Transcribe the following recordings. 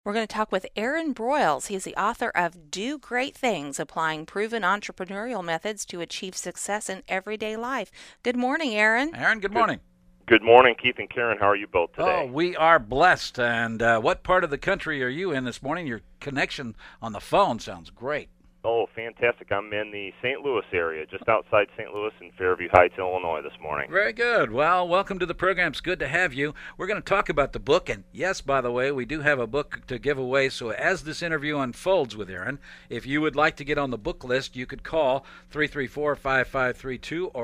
We're going to talk with Aaron Broyles. He's the author of Do Great Things, Applying Proven Entrepreneurial Methods to Achieve Success in Everyday Life. Good morning, Aaron. Aaron, good Good, morning. good morning, Keith and Karen. How are you both Oh, today? we are blessed. And what part of the country are you in this morning? Your connection on the phone sounds great. Oh, fantastic. I'm in the St. Louis area, just outside St. Louis in Fairview Heights, Illinois this morning. Very good. Well, welcome to the program. It's good to have you. We're going to talk about the book. And yes, by the way, we do have a book to give away. So as this interview unfolds with Aaron, if you would like to get on the book list, you could call 334-5532 or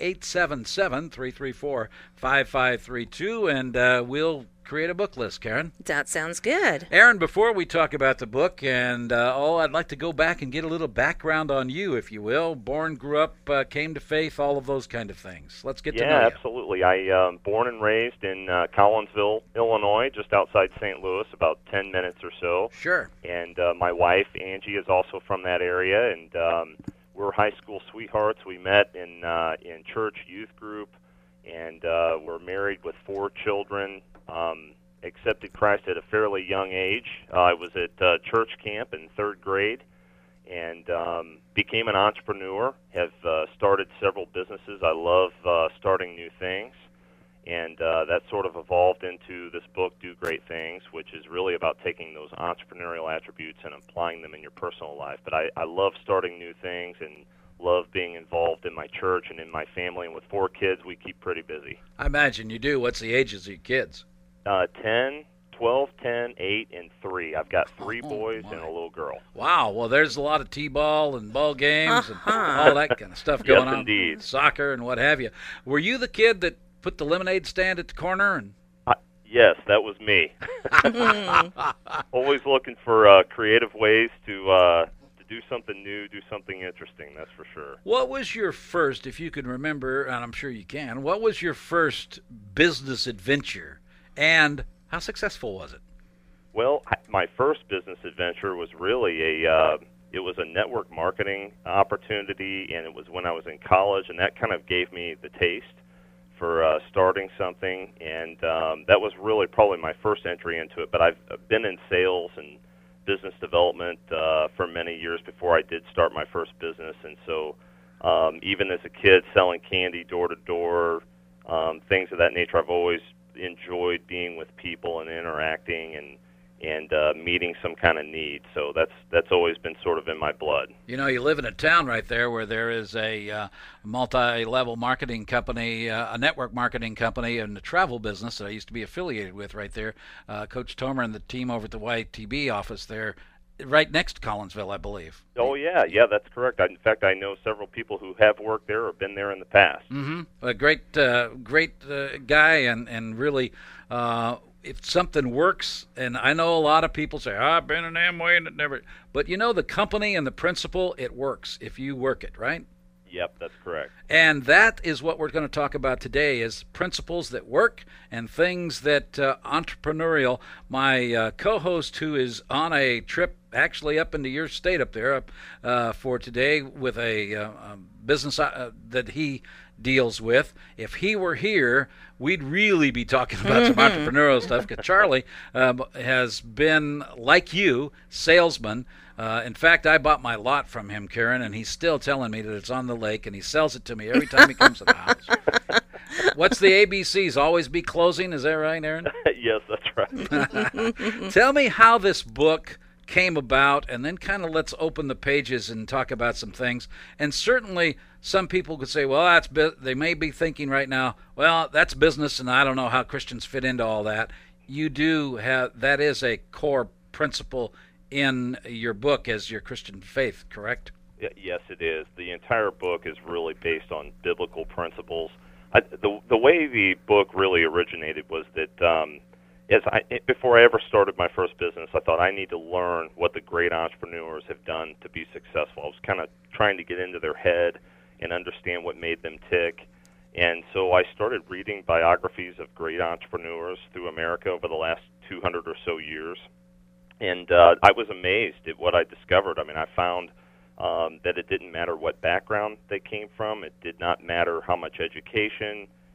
1-877-334-5532, and we'll create a book list, Karen. That sounds good. Aaron, before we talk about the book, and I'd like to go back and get a little background on you, if you will. Born, grew up, came to faith, all of those kind of things. Let's get to know you. Yeah, absolutely. I born and raised in Collinsville, Illinois, just outside St. Louis, about 10 minutes or so. Sure. And my wife, Angie, is also from that area, and we're high school sweethearts. We met in church youth group, and we're married with 4 children. Accepted Christ at a fairly young age. I was at church camp in 3rd grade and became an entrepreneur, have started several businesses. I love starting new things, and that sort of evolved into this book, Do Great Things, which is really about taking those entrepreneurial attributes and applying them in your personal life. But I love starting new things and love being involved in my church and in my family. And with 4 kids, we keep pretty busy. I imagine you do. What's the ages of your kids? 10, 12, 10, 8, and 3. I've got 3 Oh, boys my. and a little girl. Wow. Well, there's a lot of t-ball and ball games and all that kind of stuff going on. Indeed. Soccer and what have you. Were you the kid that put the lemonade stand at the corner? And Yes, that was me. Always looking for creative ways to do something new, do something interesting, that's for sure. what was your first, if you can remember, and I'm sure you can, what was your first business adventure, and how successful was it? Well, my first business adventure was really it was a network marketing opportunity, and it was when I was in college, and that kind of gave me the taste for starting something, and that was really probably my first entry into it. But I've been in sales and business development for many years before I did start my first business, and so even as a kid selling candy door to door, things of that nature, I've always enjoyed being with people and interacting and meeting some kind of need. So that's always been sort of in my blood. You know, you live in a town right there where there is a multi-level marketing company, a network marketing company, and a travel business that I used to be affiliated with right there. Coach Tomer and the team over at the YTB office there, right next to Collinsville, I believe. Oh, yeah, that's correct. In fact, I know several people who have worked there or been there in the past. Mm-hmm. A great guy, and really, if something works, and I know a lot of people say, I've been in Amway and it never, but you know, the company and the principle, it works if you work it, right? Yep, that's correct. And that is what we're going to talk about today, is principles that work and things that entrepreneurial. My co-host, who is on a trip actually up into your state up there for today with a business that he deals with, if he were here, we'd really be talking about some entrepreneurial stuff, because Charlie has been, like you, salesman. In fact, I bought my lot from him, Karen, and he's still telling me that it's on the lake, and he sells it to me every time he comes to the house. What's the ABCs? Always be closing, is that right, Aaron? Yes, that's right. Tell me how this book came about, and then kind of let's open the pages and talk about some things. And certainly some people could say, well, they may be thinking right now, well, that's business, and I don't know how Christians fit into all that. You do have, that is a core principle in your book as your Christian faith, correct? Yes, it is. The entire book is really based on biblical principles. The way the book really originated was that before I ever started my first business, I thought I need to learn what the great entrepreneurs have done to be successful. I was kind of trying to get into their head and understand what made them tick. And so I started reading biographies of great entrepreneurs through America over the last 200 or so years. And I was amazed at what I discovered. I mean, I found that it didn't matter what background they came from. It did not matter how much education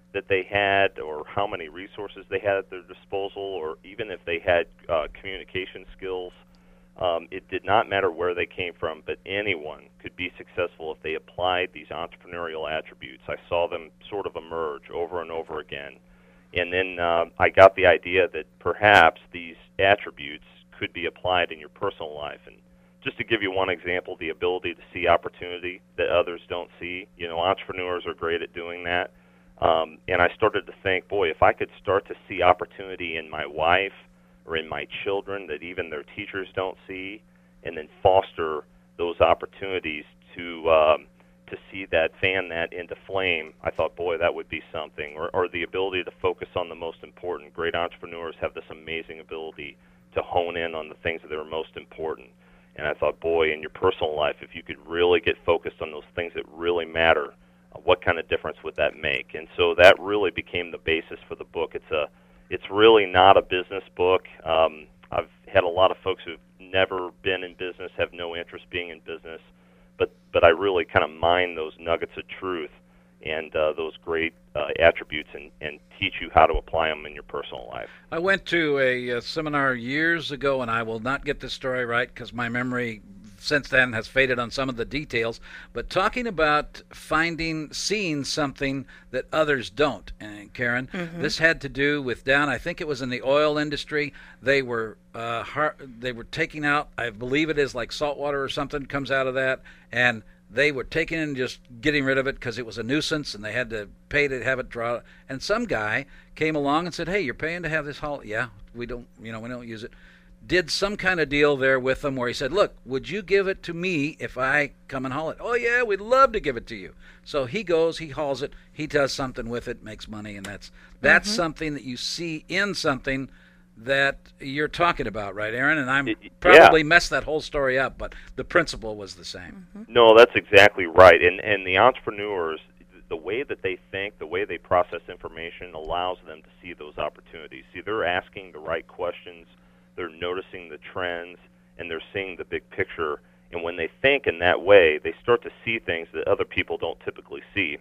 that they had or how many resources they had at their disposal, or even if they had communication skills. It did not matter where they came from, but anyone could be successful if they applied these entrepreneurial attributes. I saw them sort of emerge over and over again. And then I got the idea that perhaps these attributes could be applied in your personal life. And just to give you one example, the ability to see opportunity that others don't see. Entrepreneurs are great at doing that. And I started to think, boy, if I could start to see opportunity in my wife or in my children that even their teachers don't see, and then foster those opportunities to see that, fan that into flame, I thought, boy, that would be something. Or the ability to focus on the most important. Great entrepreneurs have this amazing ability to hone in on the things that are most important. And I thought, boy, in your personal life, if you could really get focused on those things that really matter, what kind of difference would that make? And so that really became the basis for the book. It's really not a business book. I've had a lot of folks who've never been in business, have no interest being in business, but I really kind of mine those nuggets of truth and those great attributes and teach you how to apply them in your personal life. I went to a seminar years ago, and I will not get this story right because my memory since then has faded on some of the details, but talking about seeing something that others don't. And Karen, this had to do with I think it was in the oil industry. They were taking out, I believe it is like salt water or something comes out of that, and they were taking and just getting rid of it because it was a nuisance, and they had to pay to have it draw. And some guy came along and said, "Hey, you're paying to have this haul." Yeah, we don't use it. Did some kind of deal there with them where he said, "Look, would you give it to me if I come and haul it?" "Oh yeah, we'd love to give it to you." So he goes, he hauls it, he does something with it, makes money, and that's something that you see in something that you're talking about, right, Aaron? And I'm probably messed that whole story up, but the principle was the same. No, that's exactly right. And the entrepreneurs, the way that they think, the way they process information allows them to see those opportunities. See, they're asking the right questions, they're noticing the trends, and they're seeing the big picture. And when they think in that way, they start to see things that other people don't typically see.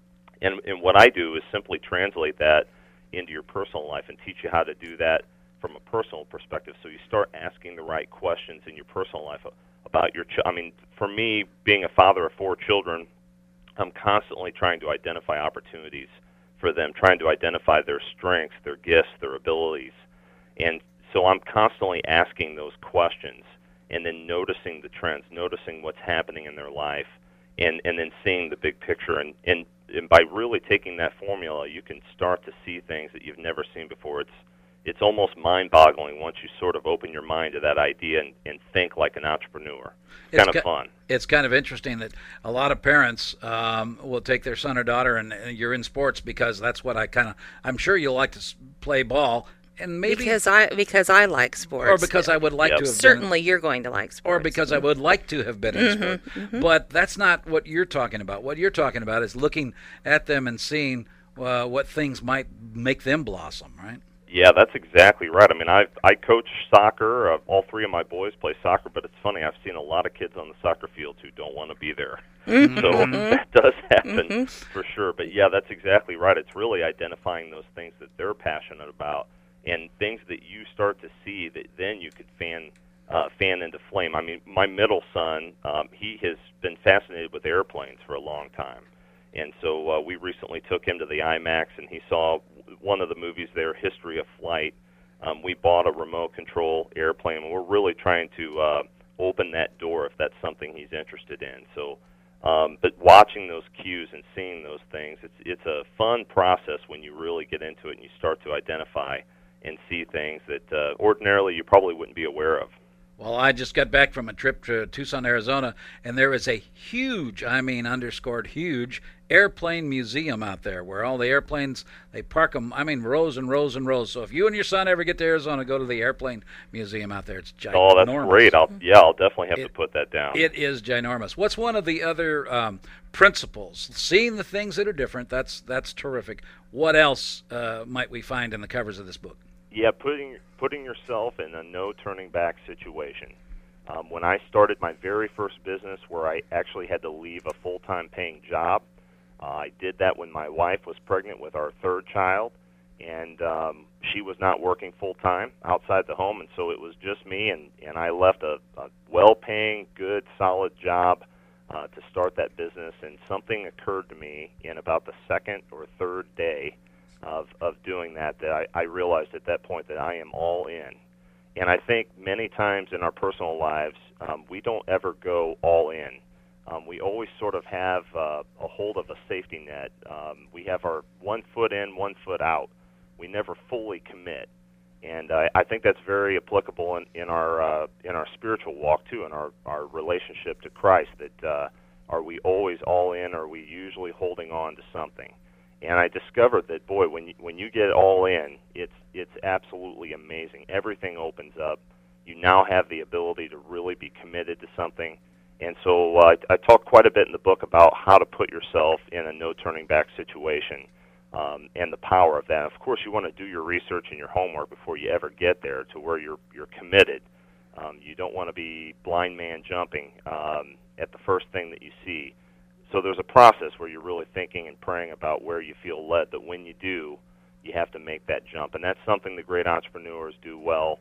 And what I do is simply translate that into your personal life and teach you how to do that from a personal perspective. So you start asking the right questions in your personal life about your for me, being a father of 4 children, I'm constantly trying to identify opportunities for them, trying to identify their strengths, their gifts, their abilities. And so I'm constantly asking those questions and then noticing the trends, noticing what's happening in their life, and then seeing the big picture. And by really taking that formula, you can start to see things that you've never seen before. It's almost mind-boggling once you sort of open your mind to that idea and think like an entrepreneur. It's kind of fun. It's kind of interesting that a lot of parents will take their son or daughter, and you're in sports because that's what I'm sure you'll like to play ball. And maybe because I like sports, or because I would like to have certainly you're going to like sports, or because I would like to have been in sport. But that's not what you're talking about. What you're talking about is looking at them and seeing what things might make them blossom, right? Yeah, that's exactly right. I mean, I coach soccer. All 3 of my boys play soccer, but it's funny. I've seen a lot of kids on the soccer field who don't want to be there. So that does happen for sure. But yeah, that's exactly right. It's really identifying those things that they're passionate about and things that you start to see that then you could fan into flame. I mean, my middle son, he has been fascinated with airplanes for a long time. And so we recently took him to the IMAX, and he saw one of the movies there, History of Flight. We bought a remote control airplane, and we're really trying to open that door if that's something he's interested in. So, but watching those cues and seeing those things, it's a fun process when you really get into it and you start to identify and see things that ordinarily you probably wouldn't be aware of. Well, I just got back from a trip to Tucson, Arizona, and there is a huge, underscored huge, airplane museum out there where all the airplanes, they park them, rows and rows and rows. So if you and your son ever get to Arizona, go to the airplane museum out there. It's ginormous. Oh, that's great. I'll definitely have to put that down. It is ginormous. What's one of the other principles? Seeing the things that are different, that's terrific. What else might we find in the covers of this book? Yeah, putting yourself in a no turning back situation. When I started my very first business, where I actually had to leave a full-time paying job, I did that when my wife was pregnant with our third child, and she was not working full-time outside the home, and so it was just me, and I left a well-paying, good, solid job to start that business, and something occurred to me in about the second or third day of doing that I realized at that point that I am all in. And I think many times in our personal lives, we don't ever go all in. We always sort of have a hold of a safety net. We have our 1 foot in, 1 foot out. We never fully commit. And I think that's very applicable in our spiritual walk too, in our relationship to Christ. That are we always all in, or are we usually holding on to something? And I discovered that, boy, when you get all in, it's absolutely amazing. Everything opens up. You now have the ability to really be committed to something. And so I talk quite a bit in the book about how to put yourself in a no turning back situation. And the power of that. Of course, you want to do your research and your homework before you ever get there to where you're committed. You don't want to be blind man jumping at the first thing that you see. So there's a process where you're really thinking and praying about where you feel led, but when you do, you have to make that jump. And that's something the great entrepreneurs do well.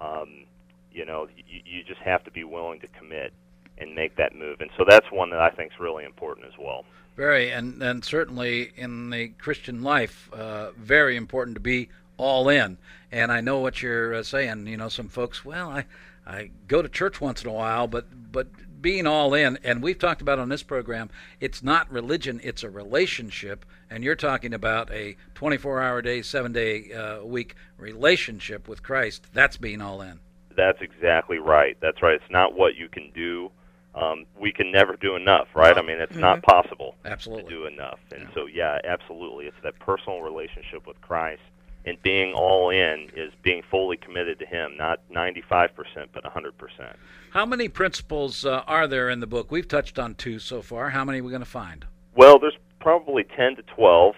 You just have to be willing to commit and make that move. And so that's one that I think is really important as well. Very, and certainly in the Christian life, very important to be all in. And I know what you're saying. You know, some folks, well, I go to church once in a while, but being all in, and we've talked about on this program, it's not religion, it's a relationship. And you're talking about a 24-hour day, 7-day week relationship with Christ. That's being all in. That's exactly right. That's right. It's not what you can do. We can never do enough, right? I mean, it's not possible to do enough. And so, yeah, absolutely. It's that personal relationship with Christ. And being all in is being fully committed to Him, not 95%, but 100%. How many principles are there in the book? We've touched on 2 so far. How many are we going to find? Well, there's probably 10 to 12.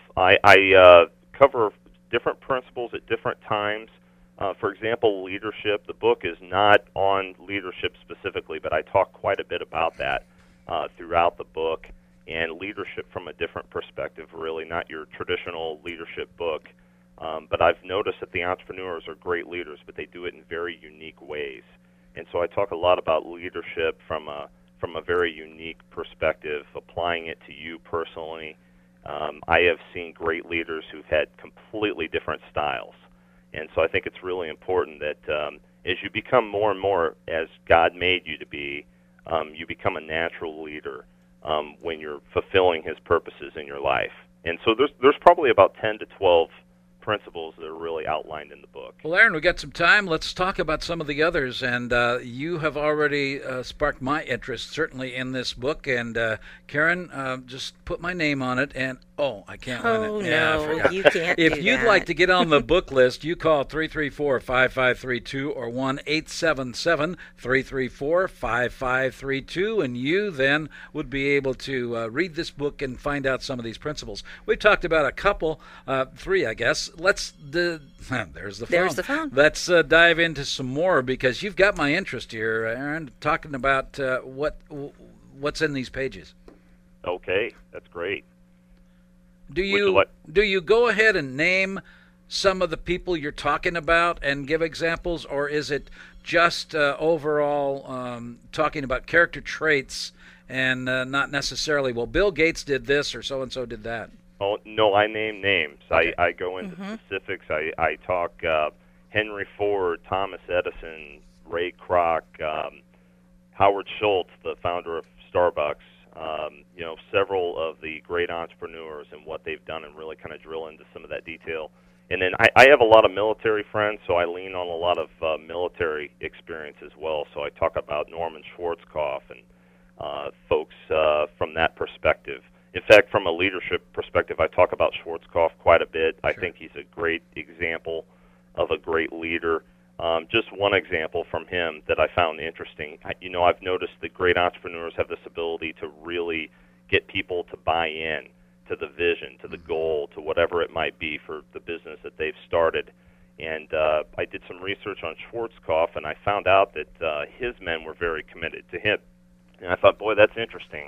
I cover different principles at different times. For example, leadership. The book is not on leadership specifically, but I talk quite a bit about that throughout the book. And leadership from a different perspective, really, not your traditional leadership book. But I've noticed that the entrepreneurs are great leaders, but they do it in very unique ways. And so I talk a lot about leadership from a very unique perspective, applying it to you personally. I have seen great leaders who've had completely different styles. And so I think it's really important that as you become more and more as God made you to be, you become a natural leader when you're fulfilling His purposes in your life. And so there's probably about 10 to 12 principles that are really outlined in the book. Well, Aaron, we got some time. Let's talk about some of the others. And you have already sparked my interest, certainly, in this book. And Karen, just put my name on it. And I can't win it. Oh, Yeah, no, you can't If do you'd that. like to get on the book list, you call 334-5532 or 1-877-334-5532, and you then would be able to read this book and find out some of these principles. We've talked about a couple, 3, I guess. There's the phone. There's the phone. Let's dive into some more, because you've got my interest here, Aaron, talking about what's in these pages. Okay, that's great. Do you go ahead and name some of the people you're talking about and give examples, or is it just overall talking about character traits and not necessarily, well, Bill Gates did this or so-and-so did that? Oh, no, I name names. Okay. I go into specifics. I talk Henry Ford, Thomas Edison, Ray Kroc, Howard Schultz, the founder of Starbucks, several of the great entrepreneurs and what they've done, and really kind of drill into some of that detail. And then I have a lot of military friends, so I lean on a lot of military experience as well. So I talk about Norman Schwarzkopf and folks from that perspective. In fact, from a leadership perspective, I talk about Schwarzkopf quite a bit. Sure. I think he's a great example of a great leader. Just one example from him that I found interesting. I've noticed that great entrepreneurs have this ability to really get people to buy in to the vision, to the goal, to whatever it might be for the business that they've started. And I did some research on Schwarzkopf, and I found out that his men were very committed to him. And I thought, boy, that's interesting.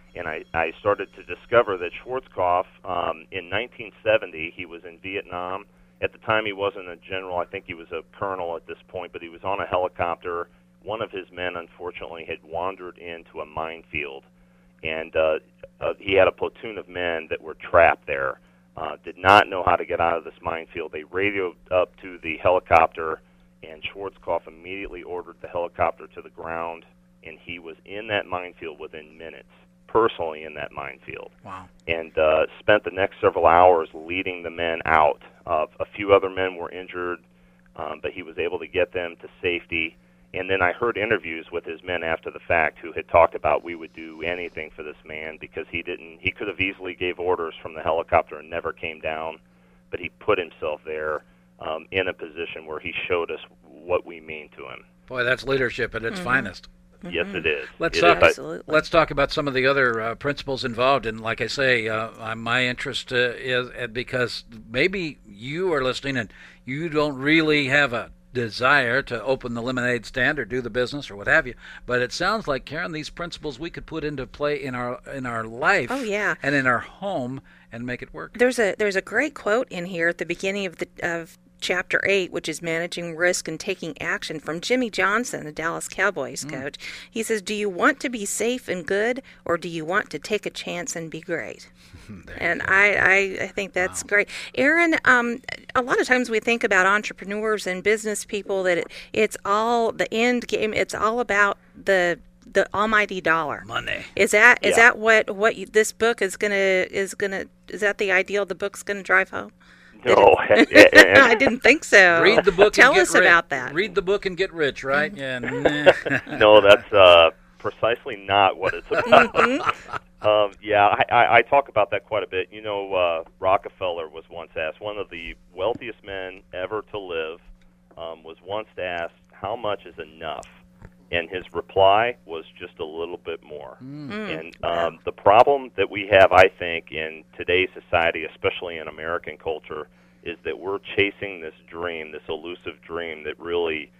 And I started to discover that Schwarzkopf, in 1970, he was in Vietnam. At the time, he wasn't a general. I think he was a colonel at this point, but he was on a helicopter. One of his men, unfortunately, had wandered into a minefield, and he had a platoon of men that were trapped there, did not know how to get out of this minefield. They radioed up to the helicopter, and Schwarzkopf immediately ordered the helicopter to the ground, and he was in that minefield within minutes, personally in that minefield. Wow. And spent the next several hours leading the men out. A few other men were injured, but he was able to get them to safety. And then I heard interviews with his men after the fact who had talked about we would do anything for this man because he could have easily gave orders from the helicopter and never came down, but he put himself there in a position where he showed us what we mean to him. Boy, that's leadership at its finest. Yes, it is. Let's talk about some of the other principles involved. And like I say, my interest is because maybe you are listening and you don't really have a desire to open the lemonade stand or do the business or what have you, but it sounds like, Karen, these principles we could put into play in our life. Oh, yeah. And in our home and make it work. There's a great quote in here at the beginning of Chapter 8, which is Managing Risk and Taking Action, from Jimmy Johnson, the Dallas Cowboys coach. He says, "Do you want to be safe and good, or do you want to take a chance and be great?" And I think that's great. Aaron, a lot of times we think about entrepreneurs and business people that it's all the end game. It's all about the almighty dollar. Money. Is that what this book is that the ideal the book's gonna drive home? No, I didn't think so. Read the book. Tell and get us rich. about that. Read the book and get rich, right? Yeah. No, that's precisely not what it's about. I talk about that quite a bit. You know, Rockefeller was once asked, one of the wealthiest men ever to live, was once asked, how much is enough? And his reply was just a little bit more. And the problem that we have, I think, in today's society, especially in American culture, is that we're chasing this dream, this elusive dream that really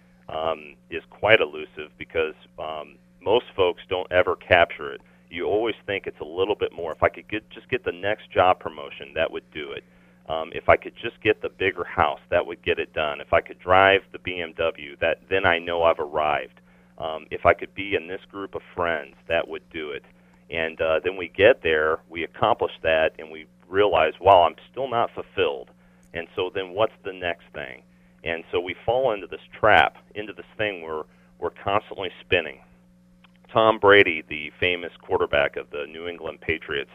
is quite elusive because most folks don't ever capture it. You always think it's a little bit more. If I could just get the next job promotion, that would do it. If I could just get the bigger house, that would get it done. If I could drive the BMW, then I know I've arrived. If I could be in this group of friends, that would do it. And then we get there, we accomplish that, and we realize, wow, I'm still not fulfilled. And so then what's the next thing? And so we fall into this trap, into this thing where we're constantly spinning. Tom Brady, the famous quarterback of the New England Patriots,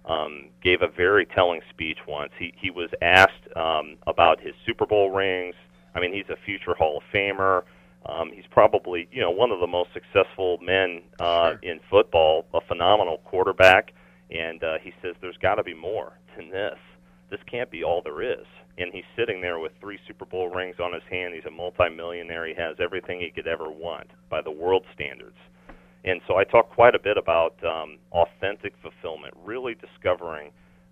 gave a very telling speech once. He was asked about his Super Bowl rings. I mean, he's a future Hall of Famer. He's probably, one of the most successful men in football, a phenomenal quarterback, and he says there's got to be more than this. This can't be all there is. And he's sitting there with 3 Super Bowl rings on his hand. He's a multimillionaire. He has everything he could ever want by the world standards. And so I talk quite a bit about authentic fulfillment, really discovering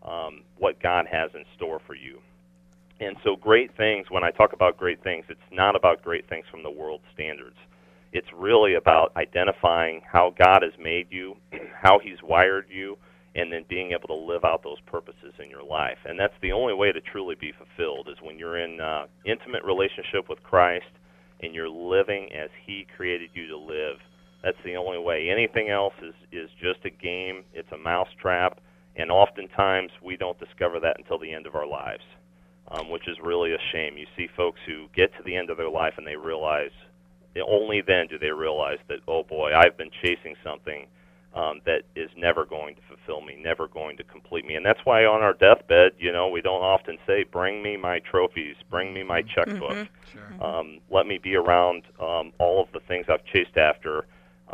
what God has in store for you. And so great things, when I talk about great things, it's not about great things from the world standards. It's really about identifying how God has made you, how He's wired you, and then being able to live out those purposes in your life. And that's the only way to truly be fulfilled, is when you're in intimate relationship with Christ and you're living as He created you to live. That's the only way. Anything else is just a game. It's a mousetrap, and oftentimes we don't discover that until the end of our lives. Which is really a shame. You see folks who get to the end of their life and they realize, only then do they realize that, oh boy, I've been chasing something that is never going to fulfill me, never going to complete me. And that's why on our deathbed, we don't often say, bring me my trophies, bring me my checkbook. Sure. Let me be around all of the things I've chased after.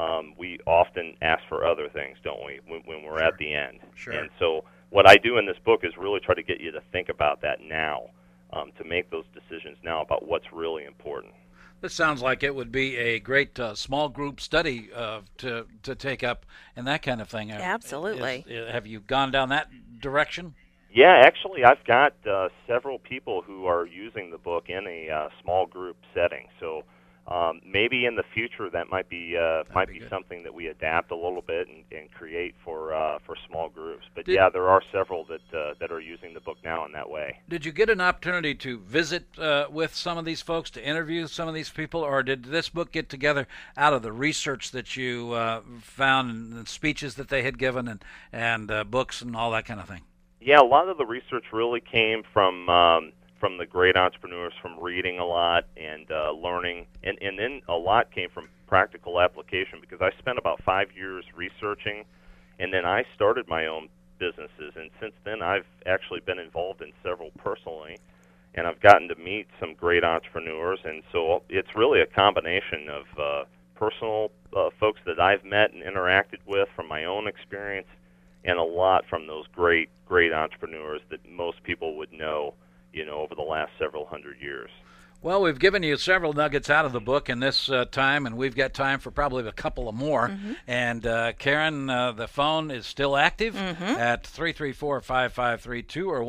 We often ask for other things, don't we, when we're at the end. Sure. And so what I do in this book is really try to get you to think about that now, to make those decisions now about what's really important. This sounds like it would be a great small group study to take up and that kind of thing. Absolutely. Have you gone down that direction? Yeah, actually, I've got several people who are using the book in a small group setting. So maybe in the future that might be something that we adapt a little bit and create for small groups. But yeah, there are several that are using the book now in that way. Did you get an opportunity to visit with some of these folks, to interview some of these people, or did this book get together out of the research that you found and the speeches that they had given and books and all that kind of thing? Yeah, a lot of the research really came from the great entrepreneurs, from reading a lot and learning, and then a lot came from practical application, because I spent about 5 years researching, and then I started my own businesses, and since then I've actually been involved in several personally, and I've gotten to meet some great entrepreneurs, and so it's really a combination of personal folks that I've met and interacted with from my own experience, and a lot from those great entrepreneurs that most people would know, over the last several hundred years. Well, we've given you several nuggets out of the book in this time, and we've got time for probably a couple of more. Mm-hmm. And Karen, the phone is still active at 334-5532 or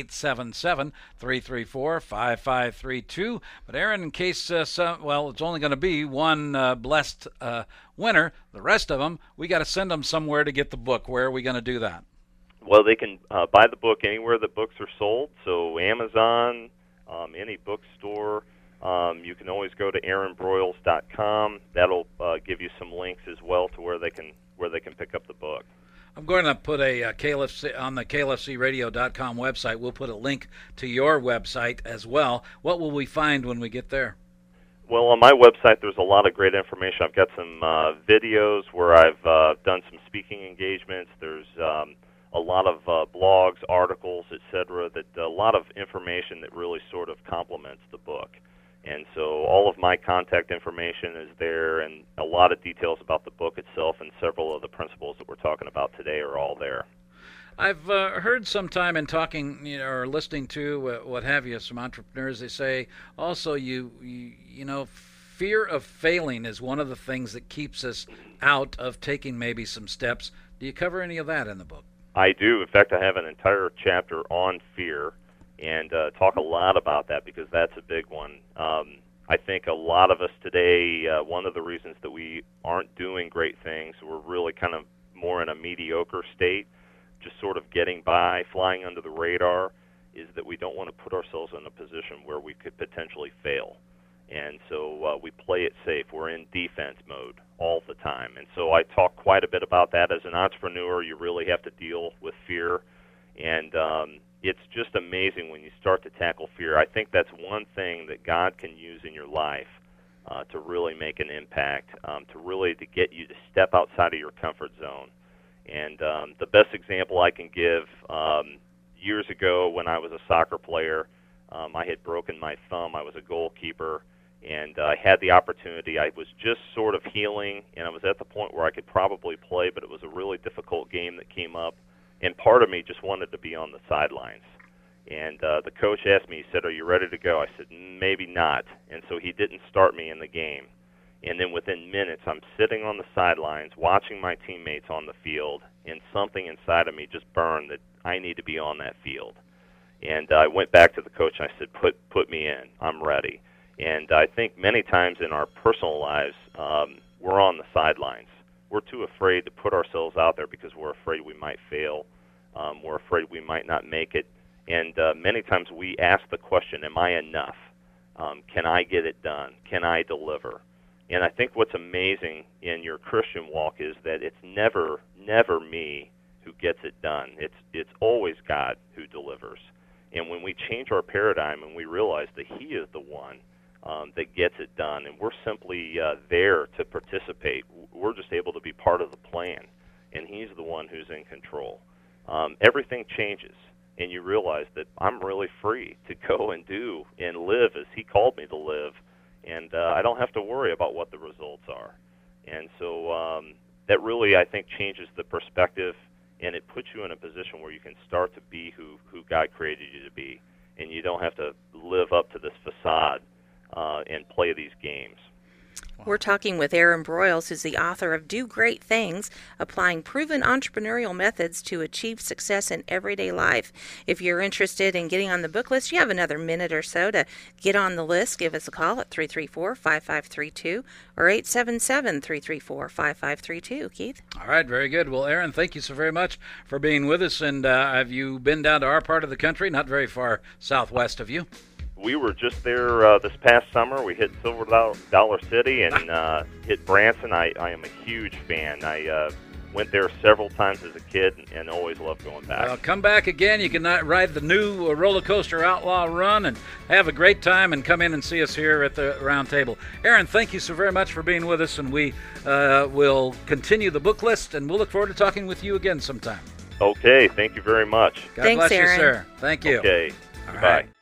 1-877-334-5532. But Aaron, in case it's only going to be one blessed winner, the rest of them, we got to send them somewhere to get the book. Where are we going to do that? Well, they can buy the book anywhere that books are sold, so Amazon, any bookstore. You can always go to aaronbroyles.com. That'll give you some links as well to where they can pick up the book. I'm going to put a KLFC on the KLFCradio.com website. We'll put a link to your website as well. What will we find when we get there? Well, on my website, there's a lot of great information. I've got some videos where I've done some speaking engagements. There's a lot of blogs, articles, etc., that a lot of information that really sort of complements the book. And so all of my contact information is there, and a lot of details about the book itself and several of the principles that we're talking about today are all there. I've heard sometime in talking or listening to what have you, some entrepreneurs, they say also you fear of failing is one of the things that keeps us out of taking maybe some steps. Do you cover any of that in the book? I do. In fact, I have an entire chapter on fear and talk a lot about that, because that's a big one. I think a lot of us today, one of the reasons that we aren't doing great things, we're really kind of more in a mediocre state, just sort of getting by, flying under the radar, is that we don't want to put ourselves in a position where we could potentially fail. And so we play it safe. We're in defense mode all the time. And so I talk quite a bit about that. As an entrepreneur, you really have to deal with fear. And it's just amazing when you start to tackle fear. I think that's one thing that God can use in your life to really make an impact, to get you to step outside of your comfort zone. And the best example I can give, years ago when I was a soccer player, I had broken my thumb. I was a goalkeeper. And I had the opportunity. I was just sort of healing, and I was at the point where I could probably play, but it was a really difficult game that came up. And part of me just wanted to be on the sidelines. And the coach asked me, he said, "Are you ready to go?" I said, "Maybe not." And so he didn't start me in the game. And then within minutes, I'm sitting on the sidelines watching my teammates on the field, and something inside of me just burned that I need to be on that field. And I went back to the coach, and I said, put me in. I'm ready. And I think many times in our personal lives, we're on the sidelines. We're too afraid to put ourselves out there because we're afraid we might fail. We're afraid we might not make it. And many times we ask the question, am I enough? Can I get it done? Can I deliver? And I think what's amazing in your Christian walk is that it's never me who gets it done. It's always God who delivers. And when we change our paradigm and we realize that He is the one that gets it done, and we're simply there to participate. We're just able to be part of the plan, and He's the one who's in control. Everything changes, and you realize that I'm really free to go and do and live as He called me to live, and I don't have to worry about what the results are. And so that really, I think, changes the perspective, and it puts you in a position where you can start to be who God created you to be, and you don't have to live up to this facade and play these games. We're talking with Aaron Broyles, who's the author of Do Great Things, Applying Proven Entrepreneurial Methods to Achieve Success in Everyday Life. If you're interested in getting on the book list, you have another minute or so to get on the list. Give us a call at 334-5532 or 877-334-5532. Keith? All right, very good. Well, Aaron, thank you so very much for being with us. And have you been down to our part of the country? Not very far southwest of you. We were just there this past summer. We hit Silver Dollar City and hit Branson. I am a huge fan. I went there several times as a kid and always loved going back. Well, come back again. You can ride the new roller coaster Outlaw Run and have a great time, and come in and see us here at the round table. Aaron, thank you so very much for being with us, and we will continue the book list, and we'll look forward to talking with you again sometime. Okay, thank you very much. God Thanks, bless Aaron. you, sir. Thank you. Okay, All bye. right.